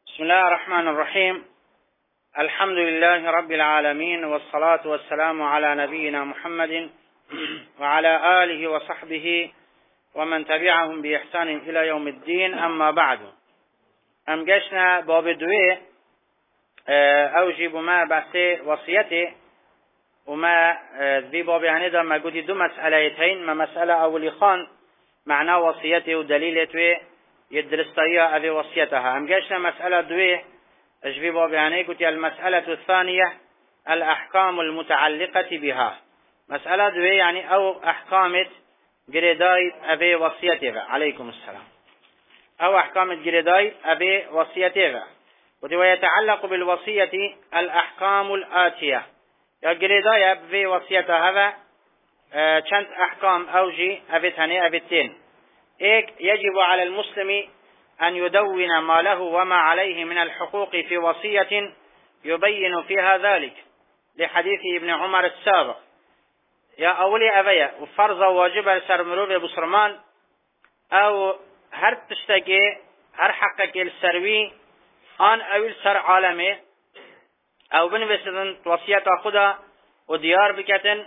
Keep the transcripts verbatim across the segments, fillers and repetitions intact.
بسم الله الرحمن الرحيم. الحمد لله رب العالمين، والصلاة والسلام على نبينا محمد وعلى آله وصحبه ومن تبعهم بإحسان إلى يوم الدين. أما بعد، ام گشنا باب دوی اوجی بما بحث وصیته وما ذي باب يعني دا ما قد دو مسألتين. ما مسألة أولي خان معنى وصيته ودليلته يدرستيا أبي وصيتها. ام قاشنا مسألة دوي اجبي باب يعني قلت المسألة الثانية الأحكام المتعلقة بها. مسألة دوي يعني أو أحكام جريداي أبي وصيتها. عليكم السلام. أو أحكام جريداي أبي وصيتها. ويتعلق بالوصية الأحكام الآتية. يا جريداي أبي وصيتها هذا چند أحكام أوجي أبي ثاني أبي تين. إيك يجب على المسلم أن يدون ما له وما عليه من الحقوق في وصية يبين فيها ذلك، لحديث ابن عمر السابق. يا أولي أبيا وفرض واجب سر مروف بسرمان أو هر تشتكي هر حقك السروي آن أول سر عالمي أو بنوستن وصية خدا وديار بكتن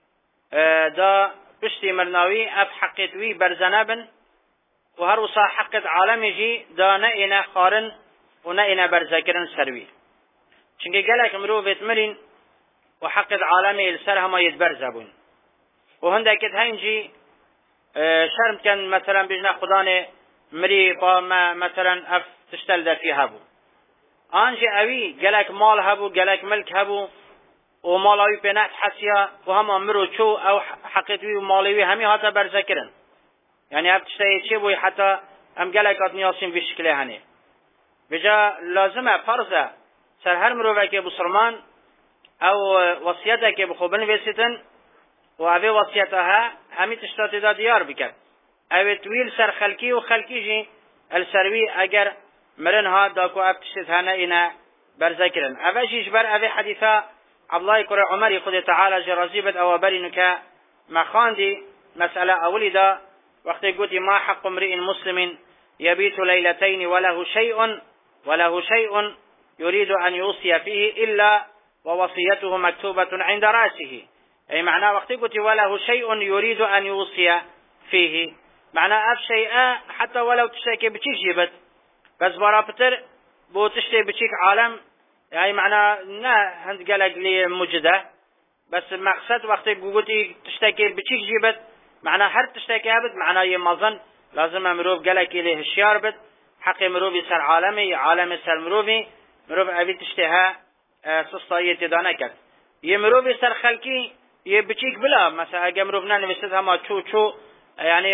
دا بشتي مرناوي أف حقتوي برزنابن وهر وصا حقت عالمي جي دا نئنا خارن ونئنا برزكرن سروي. چونكي قالك مروفت مرين وحقت عالمي السر هما يتبرزبون وهندك هنجي شرم كان مثلا بجنا خداني مري ما مثلا اف تشتل دا فيه هبو انجي اوي قالك مال هبو قالك ملك هبو ومال اوي بنات حسيا وهما مرو چو او حقتوي ومالوي همي هاتا برزكرن. يعني هب تشتهي چه بوي حتى ام قالك اتنياسين في شكله هني بجا لازمه فرضه سر هر مروفك بسرمان او وصيتك بخوبن بيستن وابي وصيتها همي تشتات دا ديار بكت او تويل سر خلقي وخلقي جي السروي اگر مرنها داكو اب تشتت هنا انا برزكرن. اوشيش بر اوي حديثة عبدالله كرة عمري خد تعالى جرازيبت او برينك مخاندي مسألة اولي دا وقت قلت ما حق امرئ مسلم يبيت ليلتين وله شيء وله شيء يريد أن يوصي فيه إلا ووصيته مكتوبة عند رأسه. أي معنى وقت قلت وله شيء يريد أن يوصي فيه معنى أف شيء حتى ولو تشتكي بشيك جيبت بس برابطر بو تشتكي بشيك عالم. يعني معنى نا هند قالك لي مجده بس مقصد وقت قلت تشتكي بشيك جيبت معنى هر تشتكي هبت معنى يمازن لازم مروف قالك إليه الشيار بت حق مروف سر عالمي عالم سر مروفي مروف أبي تشتها سسطاية تدانكت يمروف سر خلقي يبتشيك بلا مثلا اگه مروفنا نوستها ما چو چو يعني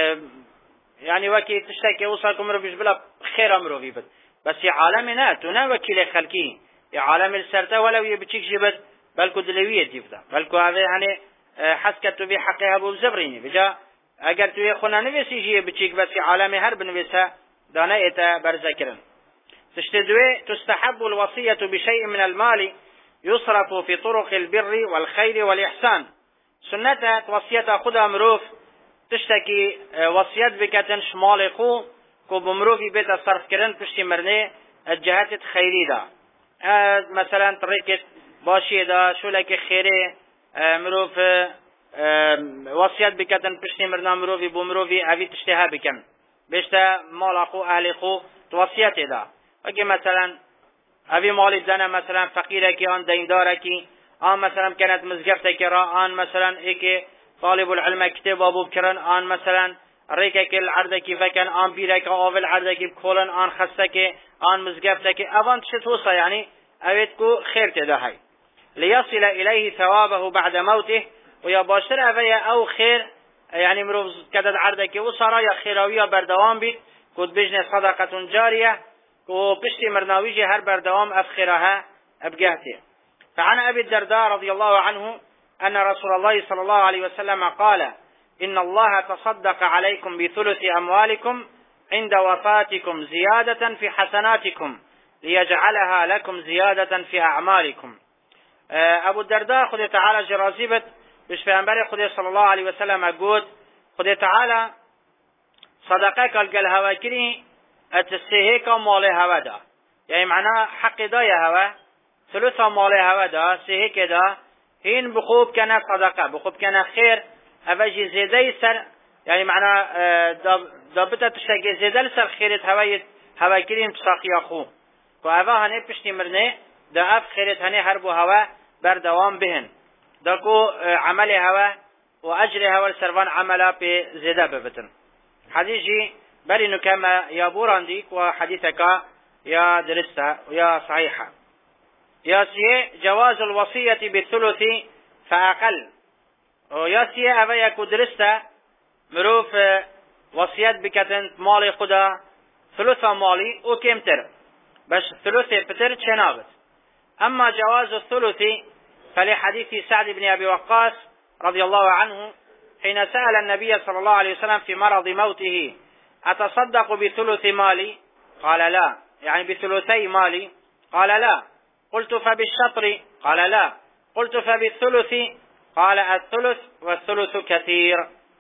يعني وكي تشتكي وصلكم مروفيش بلا خير مروفي بت بس يا عالمي نا تو نا وكيل خلقي يا عالم السرته ولو يبتشيك جبت بلكو دلوية جبتا بلكو هذا يعني حسكت بي حقها ابو زبريني بجا اگر تو خونا نویسی جی بچیک بس عالم هر بنویسه دانه ایتا برذکرن. تشتدوي تستحب الوصية بشيء من المال يصرف في طرق البر والخير والإحسان. سنة وصية خدا مروف تشتكي وصية بكتن شمال خو كو بمروفي بيت الصرف كرن تشتي مرني الجهات خيري دا مثلا طريقة باشي دا شو لك خيري مروف وصيت بكتن پشتی مرنا مروفی بو مروفی اوی تشتها بکن بشتا مال خو اهل خو توصیت دا. اگه مثلا اوی مال زنه مثلا فقیره کی آن دینداره کی آن مثلا کنت مزگفته کی را آن مثلا ایک طالب العلم کتاب ابو بکرن آن مثلا ریکه کی العرضه کی فکن آن بیره کی آول عرضه کی کولن آن خسته کی آن مزگفته کی اوان تشت وصا يعني اویت کو خیر تدا هی ليصل إليه ثوابه بعد موته ويا باشر أفيا أو خير يعني مروف كدد عردك وصرا يا خيراوية بردوام بيت كود بجنة صدقة جارية وبشتي مرناويجي هر بردوام أفخرها أبقاته. فعن أبي الدرداء رضي الله عنه أن رسول الله صلى الله عليه وسلم قال إن الله تصدق عليكم بثلث أموالكم عند وفاتكم زيادة في حسناتكم ليجعلها لكم زيادة في أعمالكم. ابو الدرداء خود تعالى جرازيبت بش پیغمبر خود صلی الله علیه و سلم گفت خود تعالی صدقه کل گل هوا کری اتسهه کا مال هوا دا يعني معناه حق داية هوا ثلثة مالي هوا دا سهيك دا هين بخوب كان صدقة بخوب كان خير أفجي زيدي سر يعني معناه دابطة تشتكي زيدي سر خيرت هوايت هوا كريم تساقيا خو وأفا هنه پشتی مرنه دا اف خيرت هنه هربو هوا بردوام بهن داكو عمل هوا وأجر هوا السربان عملا بي زيدا ببتن حديثي بل انه كما يا بورانديك وحديثك يا درسة ويا صحيحة يا سيه جواز الوصية بالثلث فأقل ويا سيه أبا يكو درسة مروف وصيات بكتن مالي خدا ثلثة مالي وكمتر بس ثلثة بتر تشنابت أما جواز الثلث فلحديث سعد بن أبي وقاص رضي الله عنه حين سأل النبي صلى الله عليه وسلم في مرض موته أتصدق بثلث مالي قال لا يعني بثلثي مالي قال لا قلت فبالشطر قال لا قلت فبالثلث قال الثلث والثلث كثير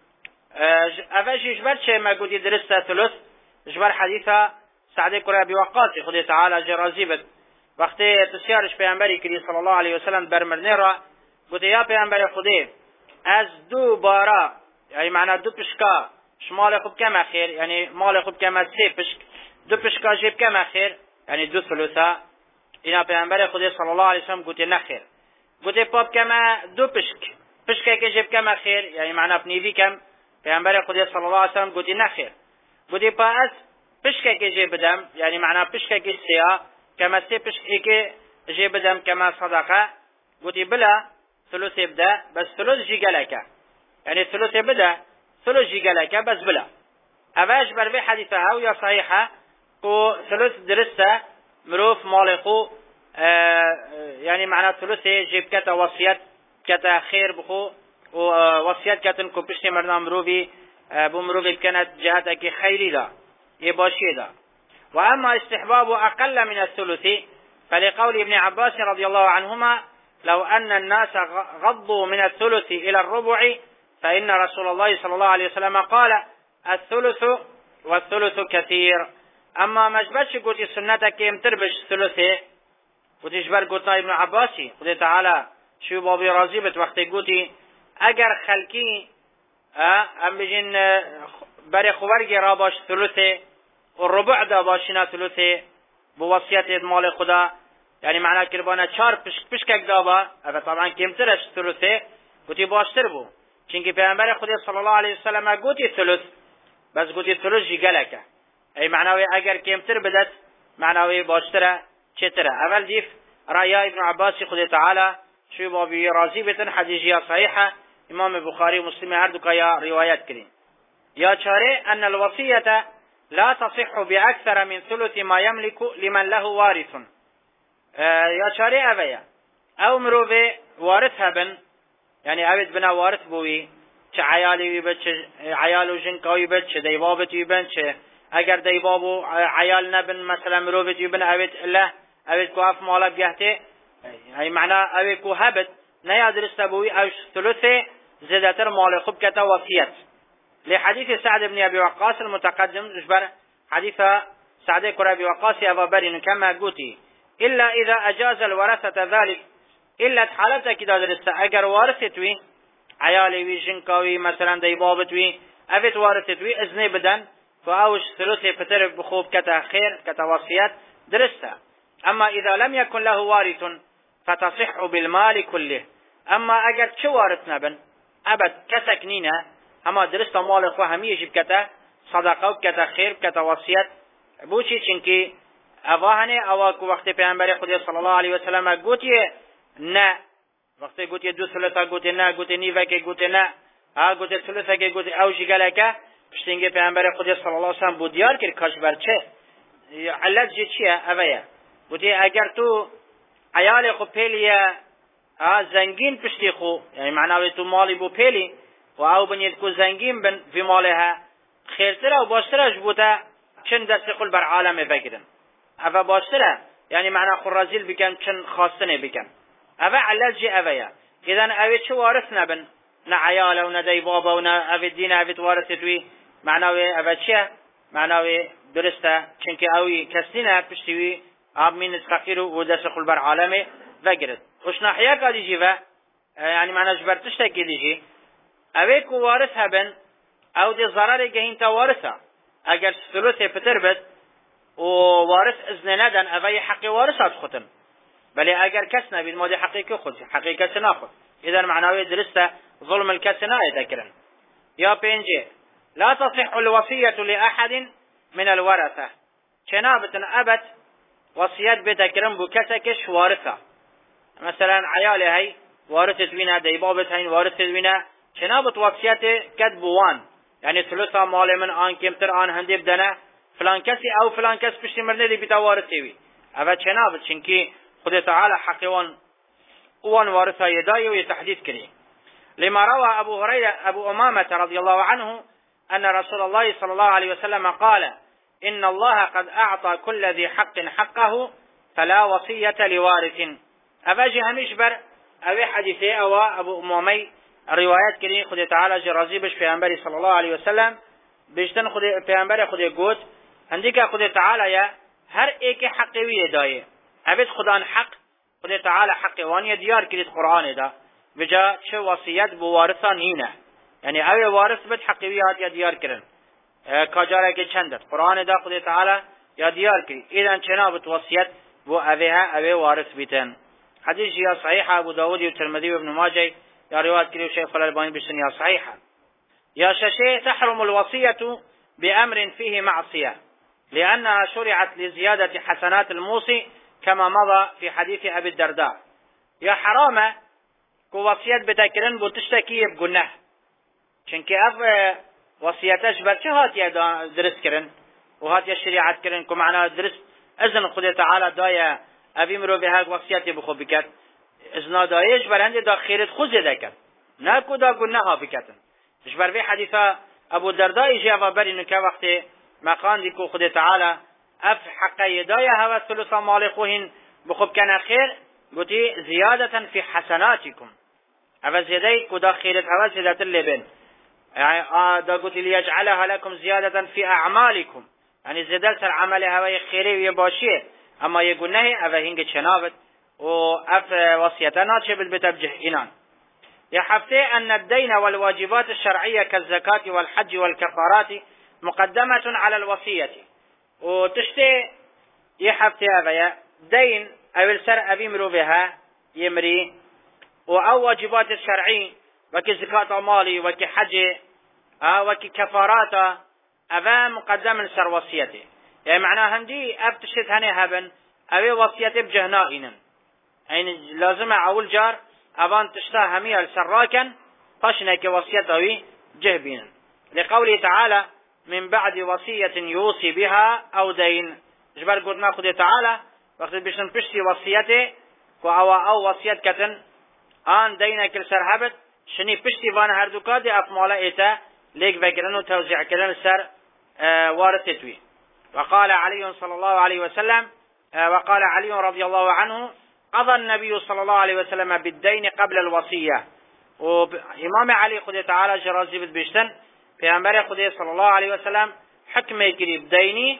أفاجي جبر شيء ما قد يدرس ثلث جبر حديثة سعد كرة أبي وقاص خذ تعالى جرازيبت وقت تسيارش پیامبری کری صلی الله علیه وسلم برمرنه را گوته یا پیامبر خدا از دو بارا یعنی معنی دو پشکا شمال خوب کم خیر یعنی مال خوب کم سه پشک دو پشکا جیب کم خیر یعنی دو ثلثا اینا پیامبر خدا صلی الله علیه وسلم گوته نخیر گوته پاپ کم دو پشک پشک که جیب کم خیر یعنی معنی پنیوی کم پیامبر خدا صلی الله علیه وسلم گوته نخیر گوته پا از پشک که جیب بدم یعنی معنی پشک که سیا كما سيبش إيك جيب دم كما صدقة قلت بلا ثلث يبدأ بس ثلث جيجالك يعني ثلث يبدأ ثلث جيجالك بس بلا أفاش بربي حديثها ويا صحيحة و ثلث درسة مروف مالقو آه يعني معنى ثلث جيب كتا وصيات كتا خير بخو ووصيات كتا نكوبشتي مرنا مروفي آه بمروفي كانت جهتك خيري دا يباشي دا وأما استحباب أقل من الثلث فلقول ابن عباس رضي الله عنهما لو أن الناس غضوا من الثلث إلى الربع فإن رسول الله صلى الله عليه وسلم قال الثلث والثلث كثير أما مجبتش قلت السنة كيم تربش ثلثه قلت إجبر قلت ابن عباسي قلت تعالى شو بابي رازيبت وقت قلت أجر خلقي أم بجن بري خبرقي راباش ثلثه والربع دا باشنا ثلثه بوصية مال خدا يعني معنى كربانا چار پشک پشکک دابا اما طبعا کمترش ثلثه گوتی باشتر بو چونکه پیامبر خدا صلی الله علیه وسلم گوتی ثلث بس گوتی ثلث جگلکه ای معناوی اگر کمتر بدت معناوی باشتره چتره اول دیف رأي ابن عباس خدا تعالى شو بابي راضي بتن حديثية صحيحة امام بخاري ومسلم هر دو يا روايات كريم يا چاره ان الوصية لا تصح بأكثر من ثلث ما يملك لمن له وارث اه يا چاره اویا او مروه وارث هبن يعني اوید بنا وارث بوی چه عیالی وی بد چه عیال و جنکاوی بد چه دیوابت وی بن چه اگر دیوابو عیال نبن مثلا مروه وی بن اوید الله اوید کو اف مالا بگهته يعني معنى اوید کو هبت نیادرست بوی او ثلث زیادتر مال خوب کتا وصیت لحديث سعد بن أبي وقاص المتقدم جبر حديث سعد بن أبي وقاص أبا برين كما قلتي إلا إذا أجاز الورثة ذلك إلا حالتك إذا درست أجر وارثتوي عيالي وي جنكاوي مثلا ديبابتوي أفت وارثتوي إذني بدن فأوش ثلثي فترك بخوب كتا خير كتا وصيات درستها أما إذا لم يكن له وارث فتصح بالمال كله أما أجر شو وارث نبن أبد كسكنينة اما درست مال خو همیشه بکته صدقه بکته خیر بکته وصیت بوچی چنکی اواهنه اوا کو وقت پیامبر خدا صلی الله علیه و سلم گوتی نه وقت گوتی دو ثلثه گوتی نه گوتی نیوه که گوتی نه ها گوتی ثلثه که گوتی او جگلکه پشتینگه پیامبر خدا صلی الله علیه و سلم بودیار کرد کاش برچه علت جی چیه اویا گوتی اگر تو عیال خو پیلیه زنگین پشتی خو یعنی معناوی تو مالی بو پیلی و او بنید کو زنگین بن في مالها خیرتره و باشترش بوده چند دست قل بر عالم بگیرن اوه باشتره یعنی معنی خرازیل بکن چند خواستنه بکن اوه علت جی اوه یا اذن اوه چه وارث نبن نه عیاله و نه دی بابا و نه اوه دین اوه وارث توی معنی اوه چه معنی اوه درسته چنکه اوی کسی نه پشتیوی آب من فقیر و دست خل بر عالمه وگرد وش ناحیه که دیجی و يعني معنى جبرتش تكي ديجي اوه كو وارث هبن او دي ضرر جهين تا وارثا اگر ثلث بتربت و وارث اذن ندن اوه حقي وارثات ختن بل اگر كس نبيد مودي حقيقي خود حقيقي كس ناخد اذا معناه درسته ظلم الكس نايذكرن يا بينجي لا تصح الوصية لأحد من الورثة جنابة أبت وصيات بتكرم بكسكش وارثة مثلا عيالي هاي وارثة بينا ديبابت هاي وارثة بينا جنابة وصيات كتبوان يعني ثلثة مال من آن كمتر آن هندي بدنا فلان كسي أو فلان كس بشتي مرنه دي بتا وارثة بي أبت جنابة شنكي خد تعالى حقوان وان وارثة يداي ويتحديث كريم لما روى أبو هريرة أبو أمامة رضي الله عنه أن رسول الله صلى الله عليه وسلم قال إن الله قد أعطى كل ذي حق حقه فلا وصية لوارث أفاجي هميش بر أبي حديثي أو أبو أمامي روايات كريم خد تعالى جرازي بش في أنبري صلى الله عليه وسلم بيشتن خد في أنبري خد يقول عندك خد تعالى يا هر إيك حقوية داية أبد خدان حق خد تعالى حق وانيا ديار كريت قرآن دا بجا چه وصیت بو وارثا نینه یعنی اوی وارث بد حقیقیات یا دیار کرن کجاره که چندت قرآن دا خود تعالی یا دیار کری ایدن چنابت وصیت بو اویها اوی وارث بیتن حدیث یا صحیحه ابو داود و ترمذی و ابن ماجه یا روایت کری و شیخ الالبانی بسن یا صحیحه یا ششه تحرم الوصیة بأمر فيه معصية لأنها شرعت لزيادة حسنات الموصي كما مضى في حديث أبي الدرداء يا حرامه کو وصیت بتکرن بو تشتکی بگناه چونکه اف وصیتش بر چه هاتیه درست کرن و هاتیه شریعت کرن که معنی درست اذن خود تعالی دایه اوی مرو به هک وصیتی بخو بکت اذن دایش برنده دا خیرت خود زده کرد نه کو دا گناه ها بکتن اش بر به حدیثه ابو دردائی جاوا برینو که وقتی مقان دی کو خود تعالی اف حقی دایه هوا ثلث مال خوهن بخو بکنه خیر گوتی زیادتا فی حسناتکم اول زيادة كدا خيرت اول زيادة اللبن يعني دا قلت ليجعلها لكم زيادة في أعمالكم يعني زيادة العمل هواي خيري ويباشيه أما يقول نهي أفا هنگ چنابت وأف وصيتنا شبل بتبجه إنان يحفتي أن الدين والواجبات الشرعية كالزكاة والحج والكفارات مقدمة على الوصية وتشتي يحفتي أفا دين أول سر أبي مرو بها يمري او واجبات الشرعي وكي زكاة مالي وكي حج وكي كفارات أبا مقدم سر وصيته يعني معناها هندي أبتشت هني هبن أبي وصيته بجهنائنا يعني لازم أول جار أبان تشتا هميها السراكا فاشنك وصيته جهبينا لقوله تعالى من بعد وصية يوصي بها أو دين جبر قلنا خذ تعالى وقت بيشن بشتي وصيته وأو أو وصية كتن آن دينا كل سر هبت شني بشتي وان هردوكا دي أفمالا إيتا ليك بكرن وتوزيع كرن سر آه وارثتوي وقال علي صلى الله عليه وسلم آه وقال علي رضي الله عنه قضى النبي صلى الله عليه وسلم بالدين قبل الوصية وإمام علي خدي تعالى جرازي بشتن في أمبر خدي صلى الله عليه وسلم حكم يكري بديني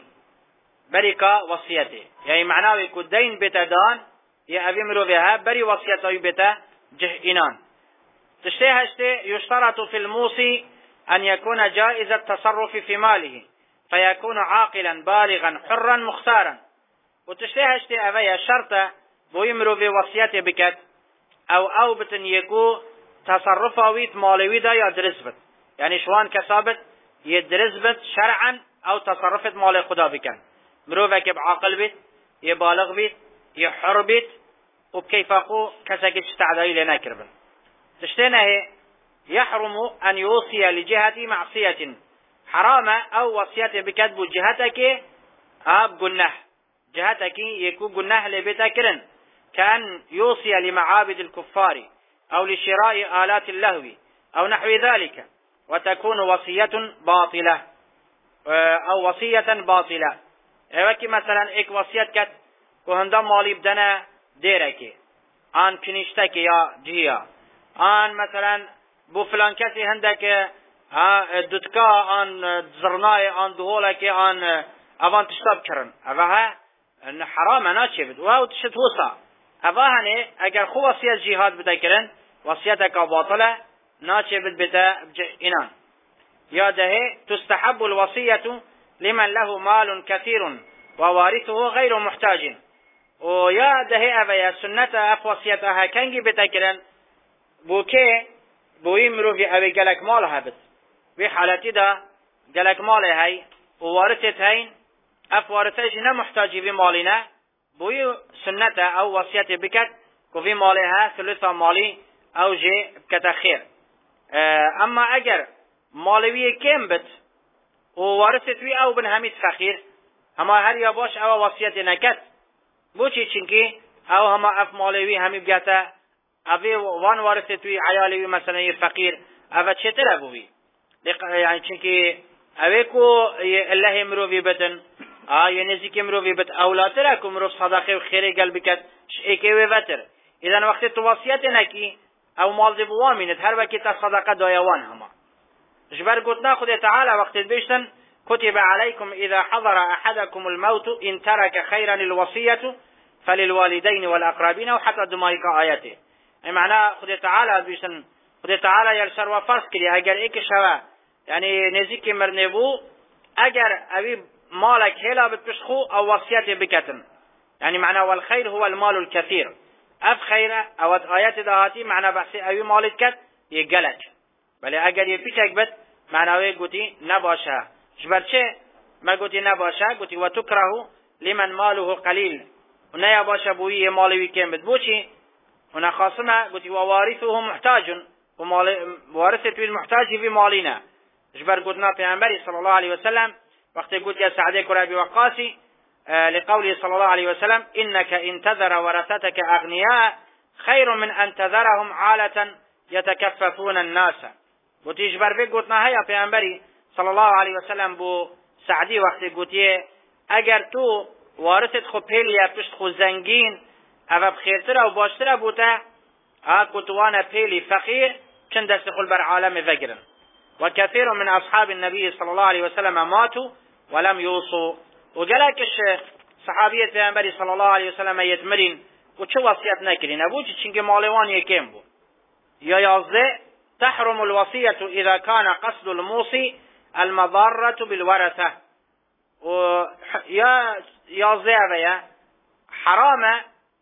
بركة وصيته يعني معناه يكون دين بتدان يا أبي مرو بها بري وصيته بتا جهئنان تشتيه هشتي يشترط في الموصي أن يكون جائز التصرف في ماله فيكون عاقلا بالغا حرا مختارا وتشتيه هشتي أبي الشرطة بويمرو بوصيته بكت أو أو بتن يكو تصرفه ويت مالوي دا يدرسبت يعني شوان كسابت يدرسبت شرعا أو تصرفت مال خدا بكن مروفك بعاقل بيت يبالغ بيت يحر بيت وبكيف أخو كساكت استعدائي لنا كربا تشتينه يحرم أن يوصي لجهة معصية حرام أو وصيته بكتب جهتك أب قلناه جهتك يكو قلناه لبتكرن كأن يوصي لمعابد الكفار أو لشراء آلات اللهو أو نحو ذلك وتكون وصية باطلة أو وصية باطلة وكي مثلا اك وصيت كت وهندام مالي بدنا ديرك آن كنيشتك يا جهيا آن مثلا بو فلان كسي هندك دتكا آن زرناي آن دهولك آن اوان تشتاب كرن اوها ان حرام ناچه بد و او تشت وصا افاهنه اگر خو وصیت جهاد بتکرن وصیت کا باطله ناچه بد بتا اینان یا ده تستحب الوصيه لمن له مال كثير ووارثه غير محتاج و یا ده اویا سنت اف وصیتها کنگی بتکرن بو که بوی مروفی اوی گلک مال هبت وی حالتی دا گلک مال هی و وارثت هین اف وارثش نه محتاجی بی مالی نه بوی سنت او وصیت بکت که وی مالی ها ثلثا مالی او جه بکت خیر اما اگر مالوی کم بت و وارثت وی او بن همید فقیر اما هر یا باش او وصیت نکت بوچی چنکی او هما اف مالوی همی بگتا اوی وان وارثت وی عیالوی مثلا فقیر او چطر ابوی یعنی چنکی اوی کو الله مروی بتن آه نزدیک مروی بت اولاتر کو مرو صدقه و خیر قلب بکت ایکی و وتر اذا وقت تو وصیت نکی او مال دی بوامینت هر وقت تا صدقه دایوان هما جبر گفتنا خود تعالی وقت بیشتن كتب عليكم إذا حضر أحدكم الموت إن ترك خيرا الوصية فللوالدين والأقربين وحتى دمائك آياته أي معنى خد تعالى بيشن خد تعالى يلسر وفرس كلي أجر إيك شوا يعني نزيك مرنبو أجر أبي مالك هلا بتشخو أو وصية بكتن يعني معنى والخير هو المال الكثير أف خيرة أو آيات دهاتي معنى بحثي أبي مالك كت يقلك بل أجر يبيشك بت معنى ويقوتي نباشا جبر چه ما گوتی نباشه گوتی و تکره لمن ماله قلیل و نه باشه بویی مالوی کم بد بوچی و نخاصمه گوتی و وارثه محتاج و وارث توی محتاجی فی مالینه جبر گوتنا پیامبری صلی الله علیه وسلم وقتی گوتی سعد کرابی وقاصی لقوله صلی الله علیه وسلم انك انتظر ورثتك اغنياء خير من ان تذرهم عالة يتكففون الناس گوتی جبر به گوتنا هيا پیامبری صلی الله علیه وسلم بو سعدی وقتی گوتیه اگر تو وارثت خو پیلیه پشت خو زنگین او بخیرتر و باشتر بوده ها کتوان پیلی فقیر چند دست خل بر عالم وگرن و کثیر من اصحاب النبی صلی الله علیه وسلم ماتوا ولم یوصوا و گلکش صحابیت پیامبری صلی الله علیه وسلم یتمرین و چه وصیت نکرین ابو چنگ مالوان یکم بو یا یازده تحرم الوصیة اذا كان قصد الموصي المضارة بالورثة و یا یازده اویا حرامه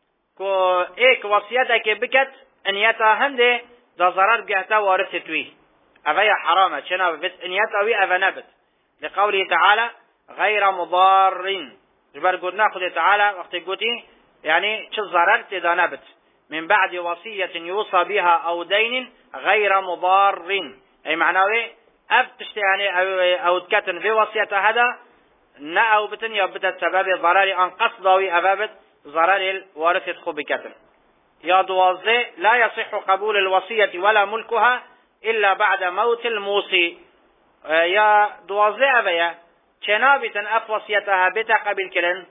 که ایک وصیته که بکت انیتا هنده دا ضرر بگهتا وارث توی اویا حرامه چنا بس انیتا وی اوه نبت لقوله تعالى غیر مضارین جبر قدنا خود تعالى وقت قوتي يعني چه ضرر تدا نبت من بعد وصية يوصى بها او دين غير مضار اي معناه افتشت يعني او, أو تكتن في وصية هذا نا او بتن يا بتت سبب ضرر ان قصدوي ابابت ضرر الوارث خو بكتن يا دوازه لا يصح قبول الوصية ولا ملكها الا بعد موت الموصي يا دوازه ابيا چنابتن اف وصيتها بتا قبل كرن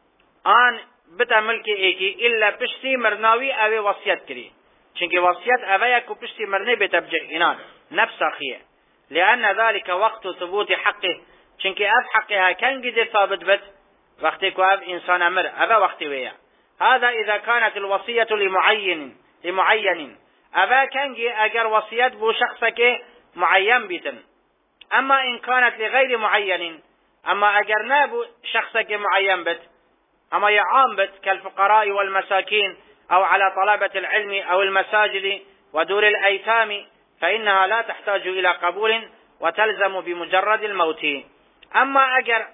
ان بتا ملکی ایکی الا پشتی مرناوی اوی وصیت کری چونکه وصیت اوی کو پشتی مرنه بتبجه اینان نفس اخیه لأن ذلك وقت ثبوت حقه چونکه اف حقها کنگی ده ثابت بد وقتی که اف انسان امر اوی وقتی ویا هذا اذا كانت الوصية لمعين لمعين اوی کنگی اگر وصیت بو شخص که معین بیتن اما ان كانت لغير معين اما اگر نبو شخص که معین بد أما يعام بت كالفقراء والمساكين أو على طلبة العلم أو المساجد ودور الأيتام فإنها لا تحتاج إلى قبول وتلزم بمجرد الموت أما أجر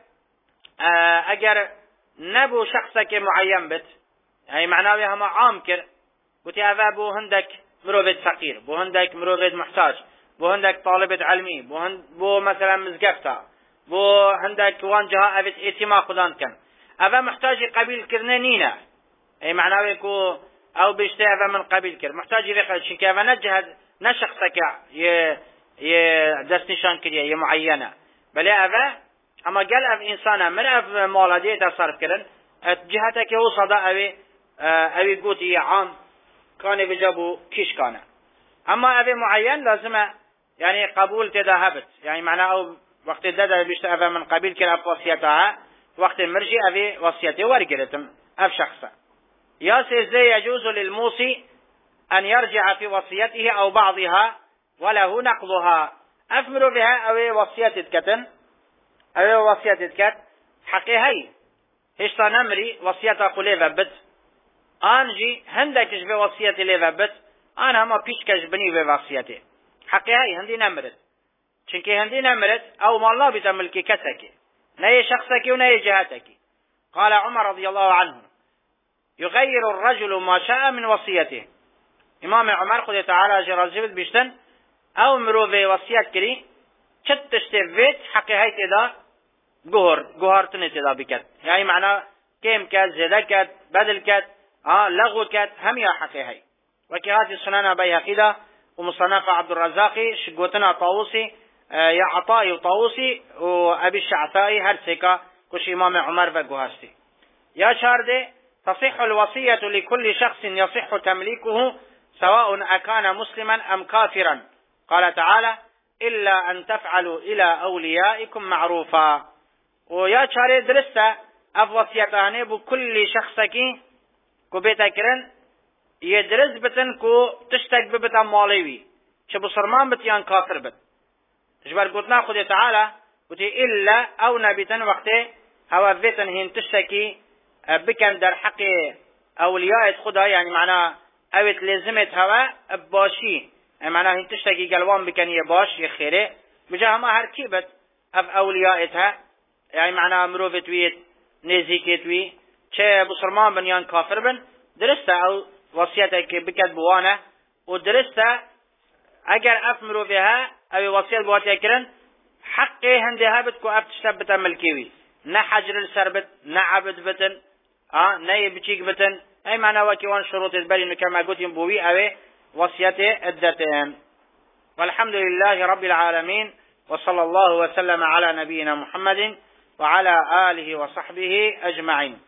أجر نبو شخصك معين بت أي معناه هما عام كر قلت أذا بو هندك مروفد فقير بو هندك مروفد محتاج بو هندك طالبة علمي بو, هند بو مثلا مزقفتا بو هندك وان جهة أبت إتما خدان كان اوه محتاج قبیل کرنه نینه ای معناوی کو او بیشتر اوه من قبیل کرد محتاجی رقل چنکه اوه نجهد نشخصه که یه دست نشان کریه یه معینه بله اوه اما گل او انسانه من او مالاده تصرف کرن جهته که او صدا اوه اوه گوتی عام کانه بجابو کش کانه اما اوه معین لازمه يعني قبول تذهبت يعني معناه وقت دادا بیشتر اوه من قبیل کرد افواسیتها وقت مرجي أبي وصيته ورقرتم أف شخصا. يا سيزدي يجوز للموصي أن يرجع في وصيته أو بعضها وله نقضها. أفمر بها أو وصية كتن أو وصية كت حقي هاي هشتا نمري وصية قولي بد آنجي هندك جبه وصية لي بد أنا ما بيش كجبني بوصيته حقي هاي هندي نمرت چونكي هندي نمرت أو ما الله بتملكي كتك نهي شخصك ونهي جهتك. قال عمر رضي الله عنه يغير الرجل ما شاء من وصيته. إمام عمر خد تعالى جرازبت بيشتن أو مروفي وصية كري چت تشتفيت حقي هاي تدا جهر جهر تنتدا بكت يعني معنى كيم كات زيادة كات بدل كات آه لغو كات هم يا حقي هاي. وكهات السنن بيهقيدا ومصنف عبد الرزاقي شقوتنا طاووسي آه يا عطائي وطاووسي وأبي الشعثائي هرسكا كش إمام عمر وجهاستي. يا شاردي تصح الوصية لكل شخص يصح تمليكه سواء أكان مسلما أم كافرا. قال تعالى إلا أن تفعلوا إلى أوليائكم معروفا. ويا شاردي درسة أف وصيتاني بكل شخصك كبيتكرن يدرس بتن كو تشتك ببتا ماليوي شبو صرمان بتيان كافر بت جبر قلتنا خد تعالى وتي إلا أو نبيتن وقته هوا فيتن هين تشتكي بكن در حق أولياء خدا يعني معناه أوت لازمت هوا باشي يعني معناه هين تشتكي قلوان بكن يباش يخيره بجا هما هركيبت أف أوليائتها يعني معناه مروفت ويت نزيكت وي چه بصرمان بنيان كافر بن درسته أو وصيتك بكت بوانه ودرسته اگر افمرو بها او وصيت بواتي كرن حقي هندها بتكو ابتشتبت ملكيوي نا حجر السربت نا عبد بتن اه نا يبچيك بتن اي معنى وكيوان شروط البري كما قلت ينبوي او وصيته الدتين. والحمد لله رب العالمين وصلى الله وسلم على نبينا محمد وعلى آله وصحبه أجمعين.